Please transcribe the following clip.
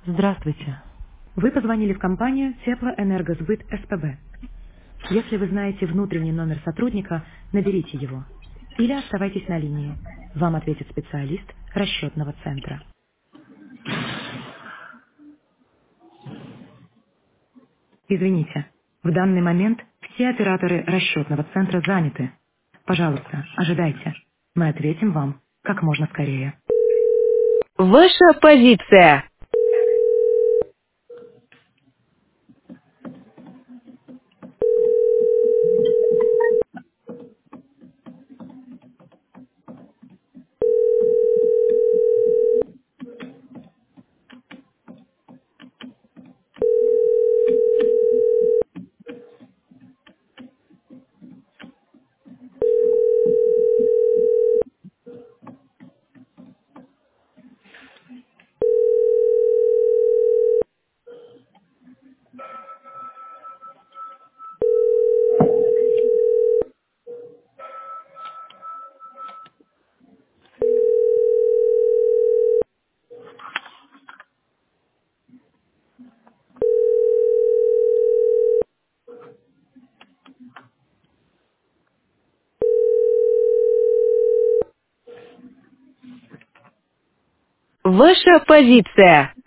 Здравствуйте. Вы позвонили в компанию Теплоэнергосбыт СПБ. Если вы знаете внутренний номер сотрудника, наберите его. Или оставайтесь на линии. Вам ответит специалист расчетного центра. Извините, в данный момент все операторы расчетного центра заняты. Пожалуйста, ожидайте. Мы ответим вам как можно скорее. Ваша позиция. Ваша позиция.